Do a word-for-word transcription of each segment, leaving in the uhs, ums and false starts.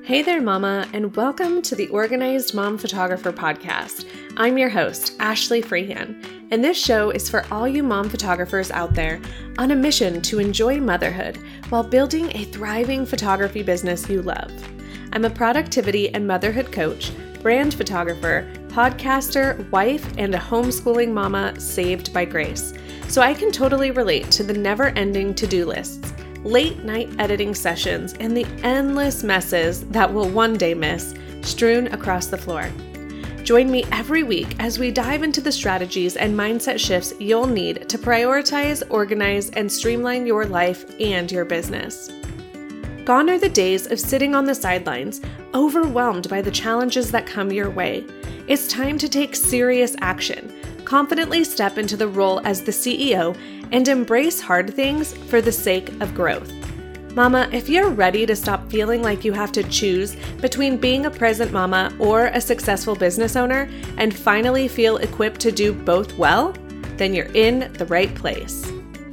Hey there, Mama, and welcome to the Organized Mom Photographer podcast. I'm your host, Ashley Freehan, and this show is for all you mom photographers out there on a mission to enjoy motherhood while building a thriving photography business you love. I'm a productivity and motherhood coach, brand photographer, podcaster, wife, and a homeschooling mama saved by grace, so I can totally relate to the never-ending to-do lists, late night editing sessions, and the endless messes that we'll one day miss strewn across the floor. Join me every week as we dive into the strategies and mindset shifts you'll need to prioritize, organize, and streamline your life and your business. Gone are the days of sitting on the sidelines, overwhelmed by the challenges that come your way. It's time to take serious action, confidently step into the role as the C E O, and embrace hard things for the sake of growth. Mama, if you're ready to stop feeling like you have to choose between being a present mama or a successful business owner and finally feel equipped to do both well, then you're in the right place.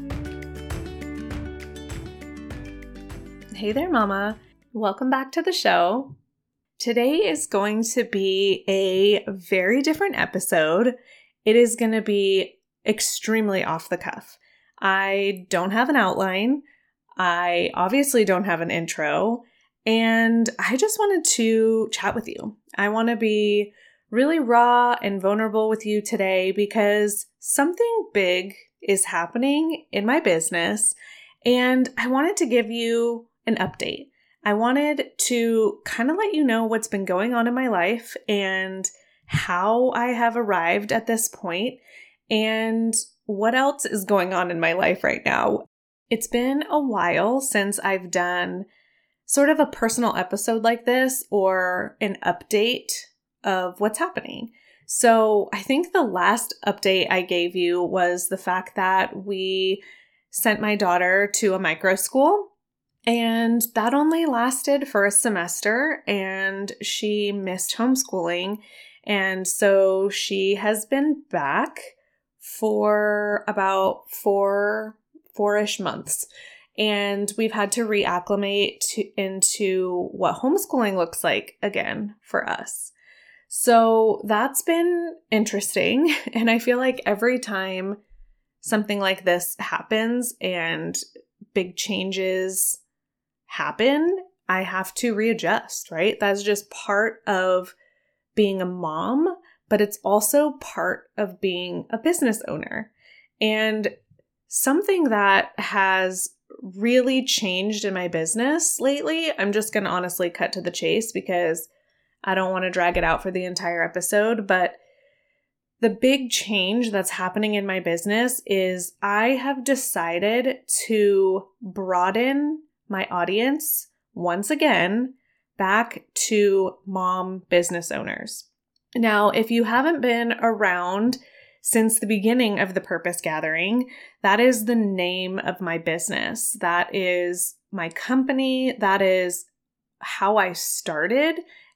Hey there, Mama. Welcome back to the show. Today is going to be a very different episode. It is going to be extremely off the cuff. I don't have an outline. I obviously don't have an intro. And I just wanted to chat with you. I want to be really raw and vulnerable with you today because something big is happening in my business. And I wanted to give you an update. I wanted to kind of let you know what's been going on in my life and how I have arrived at this point and what else is going on in my life right now. It's been a while since I've done sort of a personal episode like this or an update of what's happening. So I think the last update I gave you was the fact that we sent my daughter to a micro school. And that only lasted for a semester, and she missed homeschooling. And so she has been back for about four, four-ish months. And we've had to reacclimate to, into what homeschooling looks like again for us. So that's been interesting. And I feel like every time something like this happens and big changes happen, I have to readjust, right? That's just part of being a mom, but it's also part of being a business owner. And something that has really changed in my business lately, I'm just going to honestly cut to the chase because I don't want to drag it out for the entire episode, but the big change that's happening in my business is I have decided to broaden my audience once again back to mom business owners. Now, if you haven't been around since the beginning of the Purpose Gathering, that is the name of my business. That is my company. That is how I started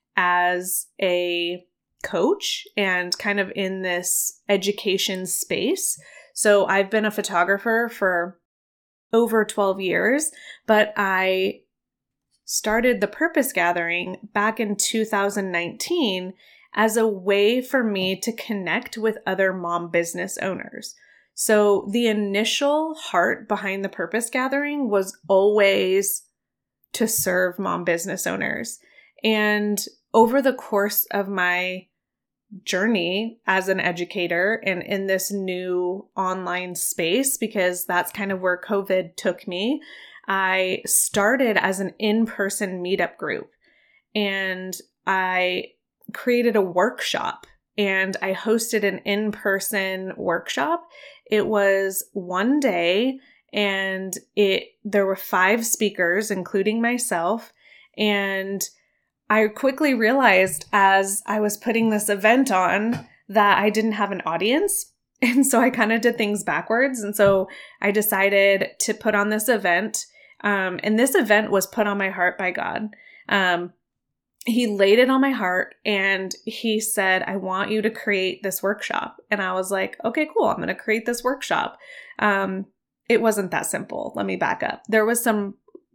as a coach and kind of in this education space. So I've been a photographer for over twelve years, but I started the Purpose Gathering back in two thousand nineteen as a way for me to connect with other mom business owners. So the initial heart behind the Purpose Gathering was always to serve mom business owners. And over the course of my journey as an educator and in this new online space, because that's kind of where COVID took me, I started as an in-person meetup group and I created a workshop and I hosted an in-person workshop. It was one day and it there were five speakers, including myself, and I quickly realized as I was putting this event on that I didn't have an audience. And so I kind of did things backwards. And so I decided to put on this event. Um, and this event was put on my heart by God. Um, he laid it on my heart and he said, I want you to create this workshop. And I was like, okay, cool. I'm going to create this workshop. Um, it wasn't that simple. Let me back up. There was some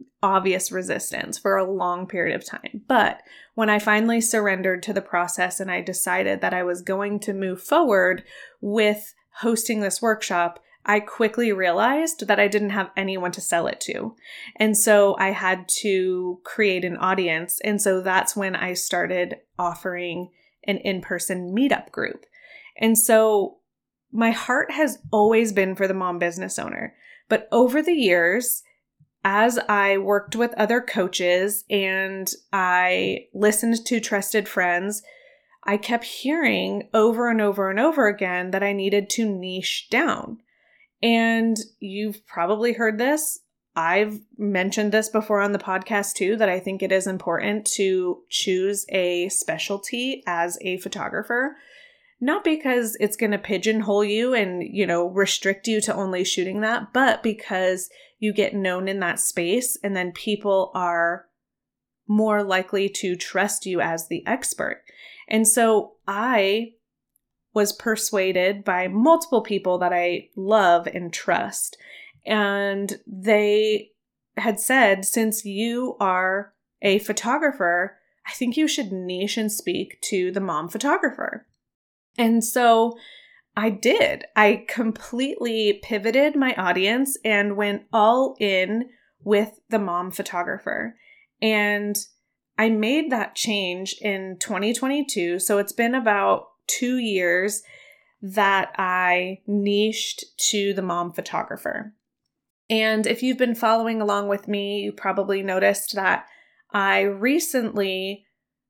obvious resistance for a long period of time. But when I finally surrendered to the process and I decided that I was going to move forward with hosting this workshop, I quickly realized that I didn't have anyone to sell it to. And so I had to create an audience. And so that's when I started offering an in-person meetup group. And so my heart has always been for the mom business owner. But over the years, as I worked with other coaches and I listened to trusted friends, I kept hearing over and over and over again that I needed to niche down. And you've probably heard this. I've mentioned this before on the podcast too, that I think it is important to choose a specialty as a photographer, not because it's going to pigeonhole you and, you know, restrict you to only shooting that, but because you get known in that space and then people are more likely to trust you as the expert. And so I was persuaded by multiple people that I love and trust. And they had said, since you are a photographer, I think you should niche and speak to the mom photographer. And so I did. I completely pivoted my audience and went all in with the mom photographer. And I made that change in twenty twenty-two. So it's been about two years that I niched to the mom photographer. And if you've been following along with me, you probably noticed that I recently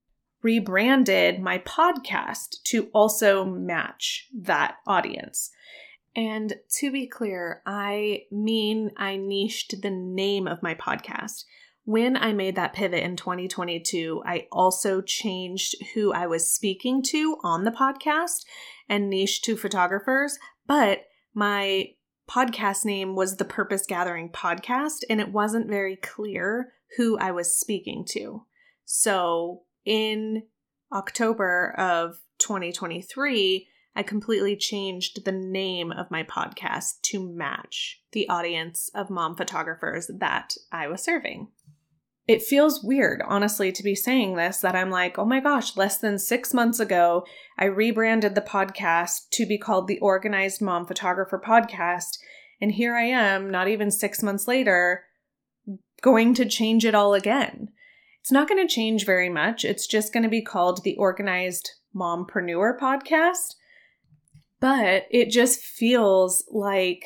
rebranded my podcast to also match that audience. And to be clear, I mean I niched the name of my podcast. When I made that pivot in twenty twenty-two, I also changed who I was speaking to on the podcast and niched to photographers, but my podcast name was the Purpose Gathering Podcast, and it wasn't very clear who I was speaking to. So in October of twenty twenty-three, I completely changed the name of my podcast to match the audience of mom photographers that I was serving. It feels weird, honestly, to be saying this, that I'm like, oh my gosh, less than six months ago, I rebranded the podcast to be called the Organized Mom Photographer Podcast. And here I am, not even six months later, going to change it all again. It's not going to change very much. It's just going to be called the Organized Mompreneur Podcast. But it just feels like,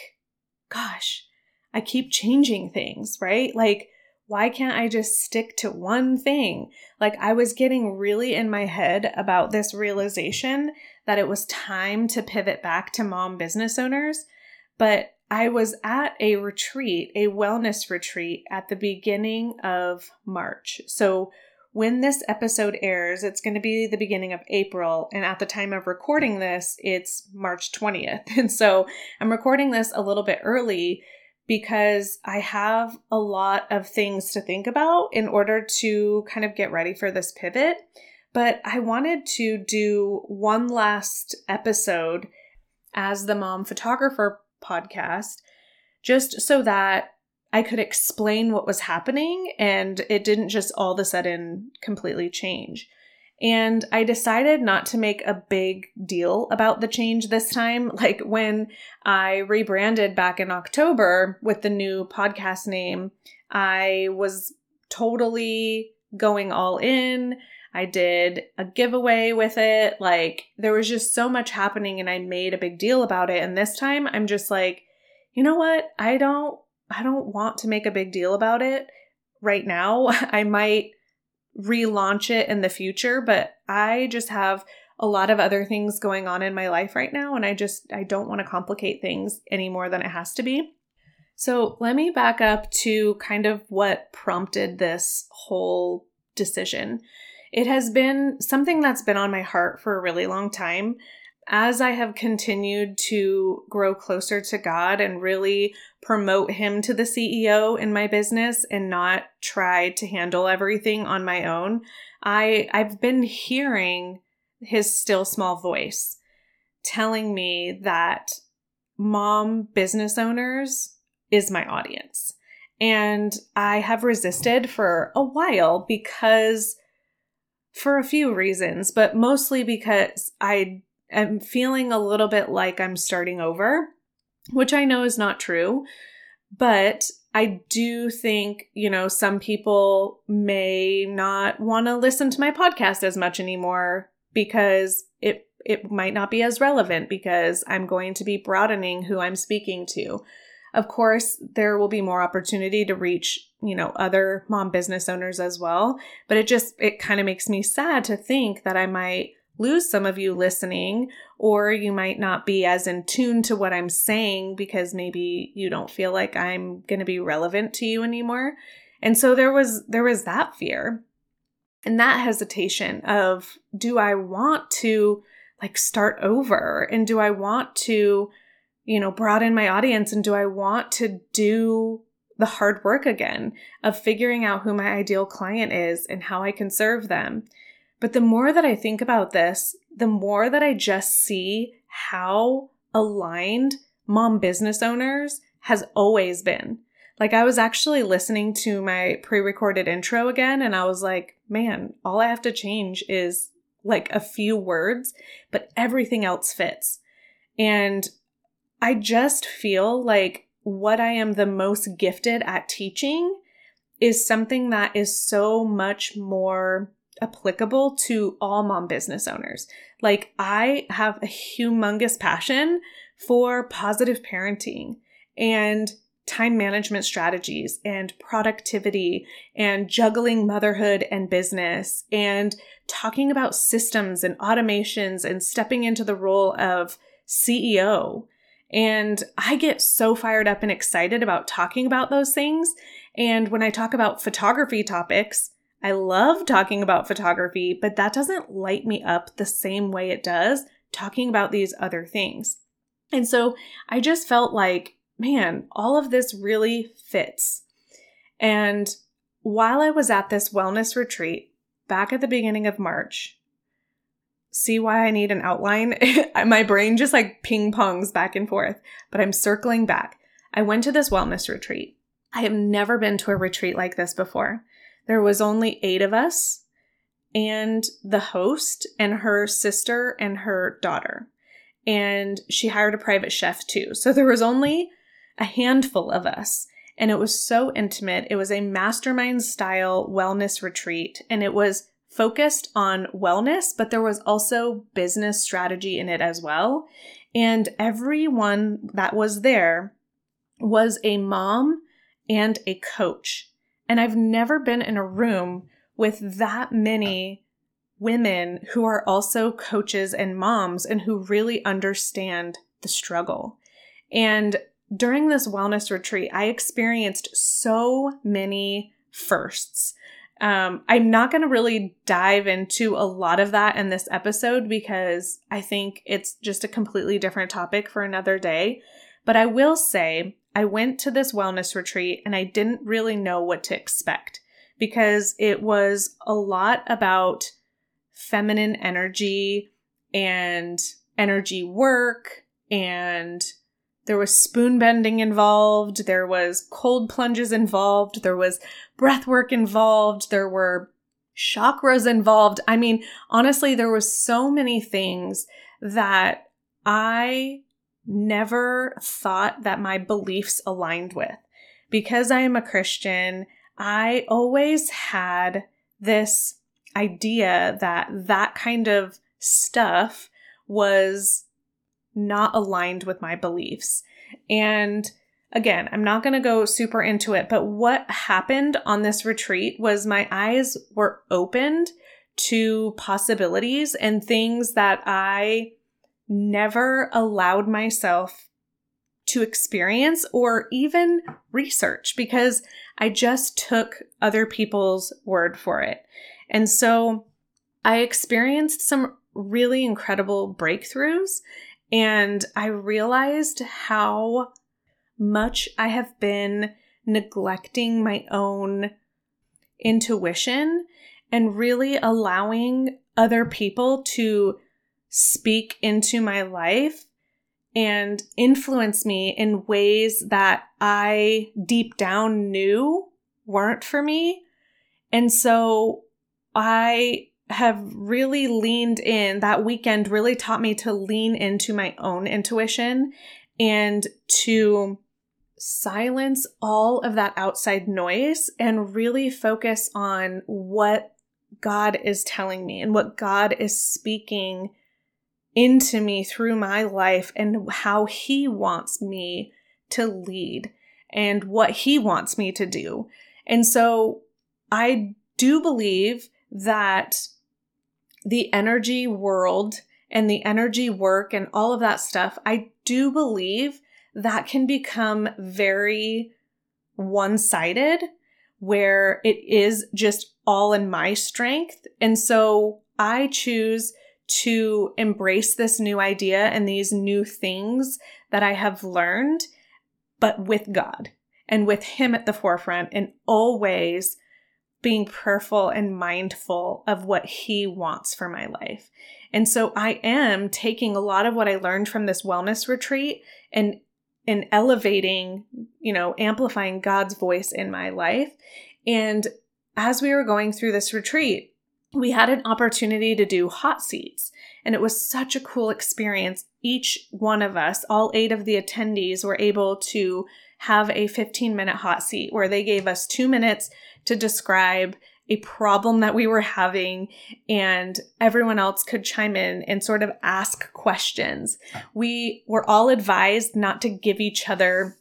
gosh, I keep changing things, right? Like, why can't I just stick to one thing? Like, I was getting really in my head about this realization that it was time to pivot back to mom business owners. But I was at a retreat, a wellness retreat at the beginning of March. So when this episode airs, it's going to be the beginning of April. And at the time of recording this, it's March twentieth. And so I'm recording this a little bit early because I have a lot of things to think about in order to kind of get ready for this pivot. But I wanted to do one last episode as the Mom Photographer Podcast, just so that I could explain what was happening and it didn't just all of a sudden completely change. And I decided not to make a big deal about the change this time. Like when I rebranded back in October with the new podcast name, I was totally going all in. I did a giveaway with it. Like there was just so much happening and I made a big deal about it. And this time I'm just like, you know what? I don't, I don't want to make a big deal about it right now. I might relaunch it in the future, but I just have a lot of other things going on in my life right now. And I just, I don't want to complicate things any more than it has to be. So let me back up to kind of what prompted this whole decision. It has been something that's been on my heart for a really long time. As I have continued to grow closer to God and really promote Him to the C E O in my business and not try to handle everything on my own, I, I've been hearing His still small voice telling me that mom business owners is my audience. And I have resisted for a while because for a few reasons, but mostly because I am feeling a little bit like I'm starting over, which I know is not true. But I do think, you know, some people may not want to listen to my podcast as much anymore because it it might not be as relevant because I'm going to be broadening who I'm speaking to. Of course, there will be more opportunity to reach, you know, other mom business owners as well. But it just, it kind of makes me sad to think that I might lose some of you listening, or you might not be as in tune to what I'm saying because maybe you don't feel like I'm going to be relevant to you anymore. And so there was, there was that fear and that hesitation of, do I want to like start over? And do I want to, you know, broaden my audience? And do I want to do the hard work again of figuring out who my ideal client is and how I can serve them? But the more that I think about this, the more that I just see how aligned mom business owners has always been. Like, I was actually listening to my pre-recorded intro again, and I was like, man, all I have to change is like a few words, but everything else fits. And I just feel like what I am the most gifted at teaching is something that is so much more applicable to all mom business owners. Like, I have a humongous passion for positive parenting and time management strategies and productivity and juggling motherhood and business and talking about systems and automations and stepping into the role of C E O. And I get so fired up and excited about talking about those things. And when I talk about photography topics, I love talking about photography, but that doesn't light me up the same way it does talking about these other things. And so I just felt like, man, all of this really fits. And while I was at this wellness retreat back at the beginning of March, see why I need an outline? My brain just like ping pongs back and forth, but I'm circling back. I went to this wellness retreat. I have never been to a retreat like this before. There was only eight of us and the host and her sister and her daughter. And she hired a private chef too. So there was only a handful of us. And it was so intimate. It was a mastermind style wellness retreat. And it was focused on wellness, but there was also business strategy in it as well. And everyone that was there was a mom and a coach. And I've never been in a room with that many women who are also coaches and moms and who really understand the struggle. And during this wellness retreat, I experienced so many firsts. Um, I'm not going to really dive into a lot of that in this episode because I think it's just a completely different topic for another day. But I will say I went to this wellness retreat and I didn't really know what to expect because it was a lot about feminine energy and energy work, and there was spoon bending involved, there was cold plunges involved, there was breath work involved, there were chakras involved. I mean, honestly, there was so many things that I never thought that my beliefs aligned with. Because I am a Christian, I always had this idea that that kind of stuff was not aligned with my beliefs. And again, I'm not going to go super into it, but what happened on this retreat was my eyes were opened to possibilities and things that I never allowed myself to experience or even research because I just took other people's word for it. And so I experienced some really incredible breakthroughs, and I realized how much I have been neglecting my own intuition and really allowing other people to speak into my life and influence me in ways that I deep down knew weren't for me. And so I have really leaned in. That weekend really taught me to lean into my own intuition and to silence all of that outside noise and really focus on what God is telling me and what God is speaking into me through my life and how He wants me to lead and what He wants me to do. And so I do believe that the energy world and the energy work and all of that stuff, I do believe that can become very one-sided, where it is just all in my strength. And so I choose to embrace this new idea and these new things that I have learned, but with God and with Him at the forefront, and always being prayerful and mindful of what He wants for my life. And so I am taking a lot of what I learned from this wellness retreat and and elevating, you know, amplifying God's voice in my life. And as we were going through this retreat, we had an opportunity to do hot seats. And it was such a cool experience. Each one of us, all eight of the attendees, were able to have a fifteen minute hot seat where they gave us two minutes to describe a problem that we were having, and everyone else could chime in and sort of ask questions. We were all advised not to give each other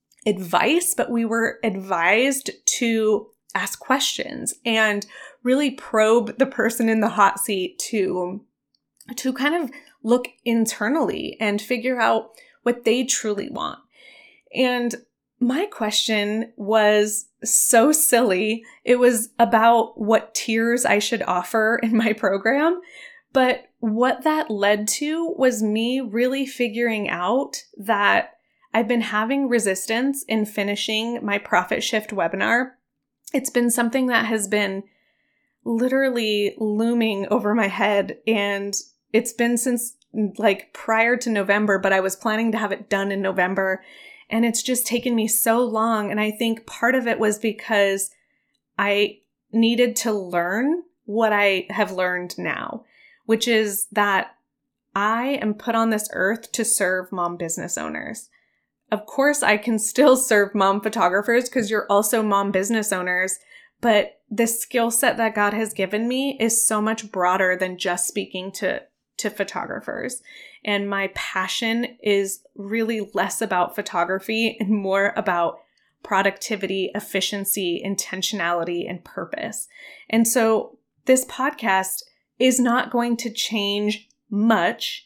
advice, but we were advised to ask questions and really probe the person in the hot seat to, to kind of look internally and figure out what they truly want. And my question was so silly. It was about what tiers I should offer in my program. But what that led to was me really figuring out that I've been having resistance in finishing my Profit Shift webinar. It's been something that has been literally looming over my head, and it's been since like prior to November, but I was planning to have it done in November. And it's just taken me so long. And I think part of it was because I needed to learn what I have learned now, which is that I am put on this earth to serve mom business owners. Of course, I can still serve mom photographers because you're also mom business owners, but the skill set that God has given me is so much broader than just speaking to, to photographers. And my passion is really less about photography and more about productivity, efficiency, intentionality, and purpose. And so this podcast is not going to change much,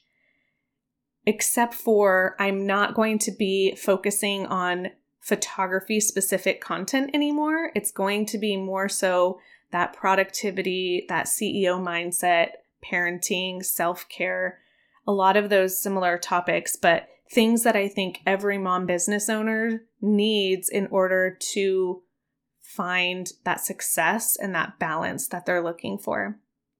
except for I'm not going to be focusing on photography specific content anymore. It's going to be more so that productivity, that C E O mindset, parenting, self-care, a lot of those similar topics, but things that I think every mom business owner needs in order to find that success and that balance that they're looking for.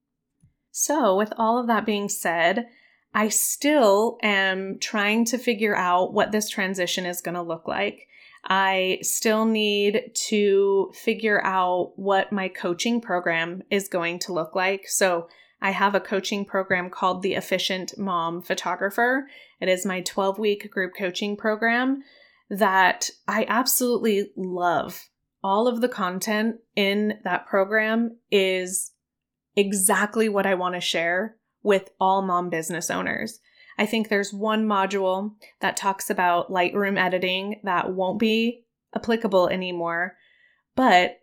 So with all of that being said, I still am trying to figure out what this transition is going to look like. I still need to figure out what my coaching program is going to look like. So I have a coaching program called the Efficient Mom Photographer. It is my twelve-week group coaching program that I absolutely love. All of the content in that program is exactly what I want to share with all mom business owners. I think there's one module that talks about Lightroom editing that won't be applicable anymore, but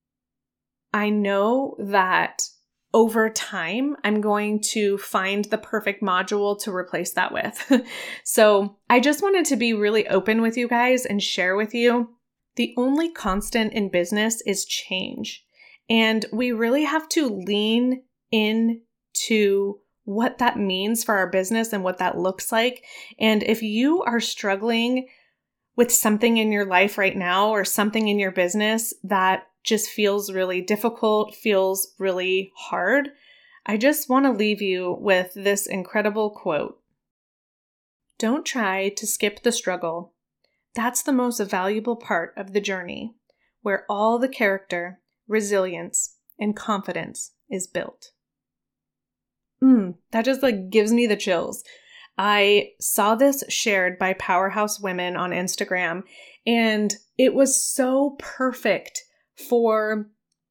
I know that over time, I'm going to find the perfect module to replace that with. So I just wanted to be really open with you guys and share with you. The only constant in business is change. And we really have to lean into what that means for our business and what that looks like. And if you are struggling with something in your life right now or something in your business that just feels really difficult, feels really hard, I just want to leave you with this incredible quote. Don't try to skip the struggle. That's the most valuable part of the journey, where all the character, resilience, and confidence is built. Mm, that just like gives me the chills. I saw this shared by Powerhouse Women on Instagram, and it was so perfect for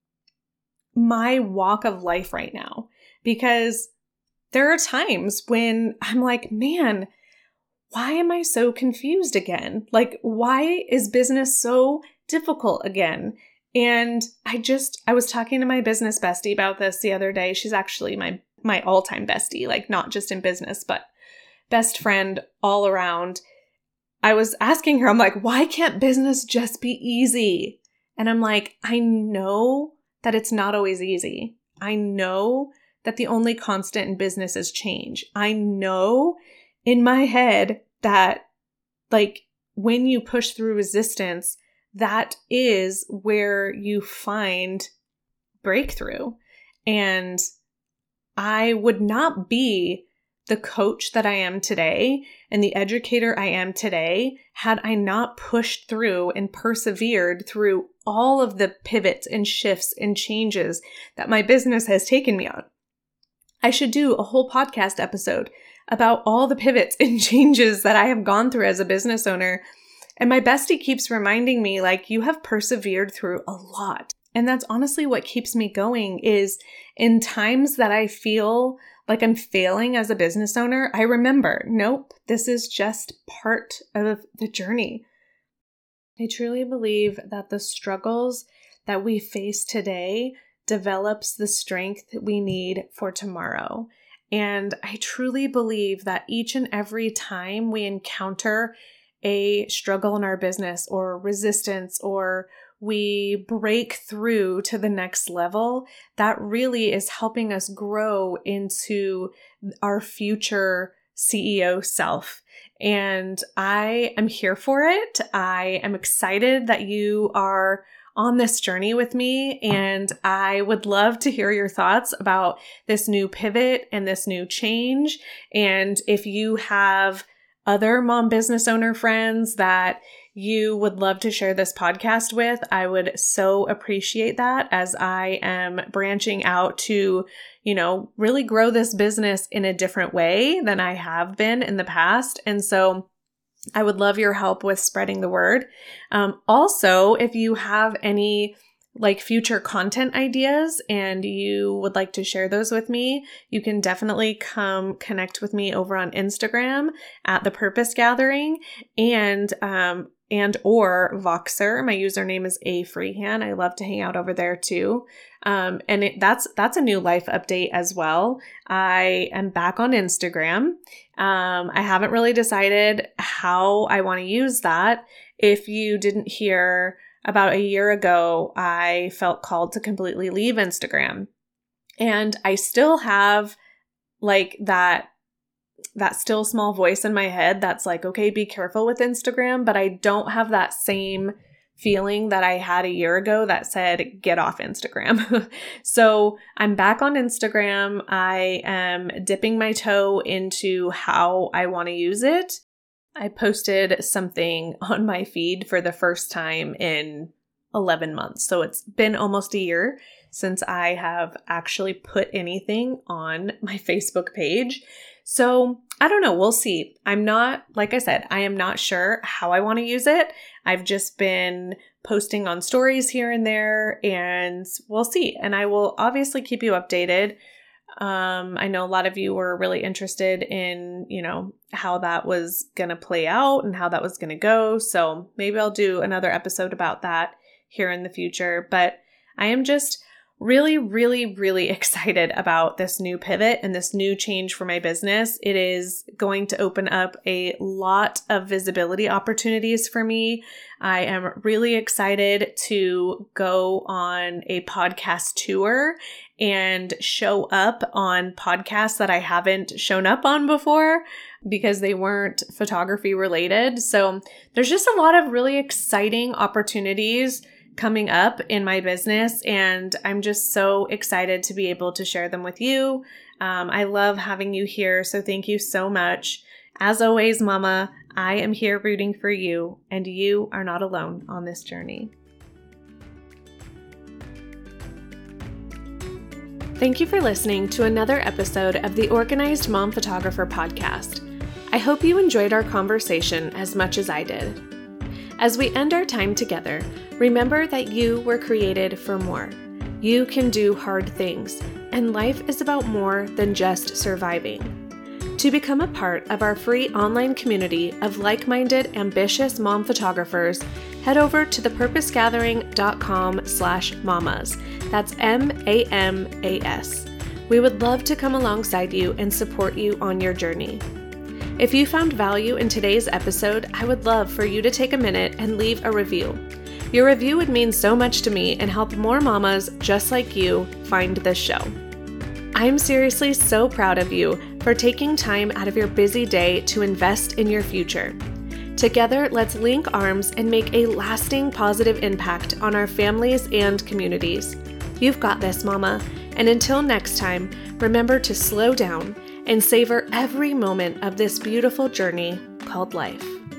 my walk of life right now, because there are times when I'm like, man, why am I so confused again? Like, why is business so difficult again? And I just, I was talking to my business bestie about this the other day. She's actually my, my all-time bestie, like not just in business, but best friend all around. I was asking her, I'm like, why can't business just be easy? And I'm like, I know that it's not always easy. I know that the only constant in business is change. I know in my head that like when you push through resistance, that is where you find breakthrough. And I would not be the coach that I am today and the educator I am today had I not pushed through and persevered through all of the pivots and shifts and changes that my business has taken me on. I should do a whole podcast episode about all the pivots and changes that I have gone through as a business owner. And my bestie keeps reminding me, like, you have persevered through a lot. And that's honestly what keeps me going is in times that I feel like I'm failing as a business owner, I remember, nope, this is just part of the journey. I truly believe that the struggles that we face today develops the strength that we need for tomorrow. And I truly believe that each and every time we encounter a struggle in our business or resistance or we break through to the next level, that really is helping us grow into our future C E O self. And I am here for it. I am excited that you are on this journey with me, and I would love to hear your thoughts about this new pivot and this new change. And if you have other mom business owner friends that you would love to share this podcast with, I would so appreciate that as I am branching out to, you know, really grow this business in a different way than I have been in the past. And so I would love your help with spreading the word. Um, also, if you have any like future content ideas and you would like to share those with me, you can definitely come connect with me over on Instagram at The Purpose Gathering and um, and or Voxer. My username is A Freehand. I love to hang out over there too. Um, and it, that's that's a new life update as well. I am back on Instagram. Um, I haven't really decided how I want to use that. If you didn't hear, about a year ago, I felt called to completely leave Instagram. And I still have like that, that still small voice in my head that's like, okay, be careful with Instagram. But I don't have that same feeling that I had a year ago that said, get off Instagram. So I'm back on Instagram. I am dipping my toe into how I want to use it. I posted something on my feed for the first time in eleven months. So it's been almost a year since I have actually put anything on my Facebook page. So I don't know. We'll see. I'm not, like I said, I am not sure how I want to use it. I've just been posting on stories here and there, and we'll see. And I will obviously keep you updated. Um, I know a lot of you were really interested in, you know, how that was going to play out and how that was going to go. So maybe I'll do another episode about that here in the future. But I am just really, really, really excited about this new pivot and this new change for my business. It is going to open up a lot of visibility opportunities for me. I am really excited to go on a podcast tour and show up on podcasts that I haven't shown up on before because they weren't photography related. So there's just a lot of really exciting opportunities coming up in my business, and I'm just so excited to be able to share them with you. Um, I love having you here, so thank you so much. As always, Mama, I am here rooting for you, and you are not alone on this journey. Thank you for listening to another episode of the Organized Mom Photographer podcast. I hope you enjoyed our conversation as much as I did. As we end our time together, remember that you were created for more. You can do hard things, and life is about more than just surviving. To become a part of our free online community of like-minded, ambitious mom photographers, head over to thepurposegathering.com slash mamas. That's M A M A S. We would love to come alongside you and support you on your journey. If you found value in today's episode, I would love for you to take a minute and leave a review. Your review would mean so much to me and help more mamas just like you find this show. I'm seriously so proud of you for taking time out of your busy day to invest in your future. Together, let's link arms and make a lasting positive impact on our families and communities. You've got this, Mama. And until next time, remember to slow down and savor every moment of this beautiful journey called life.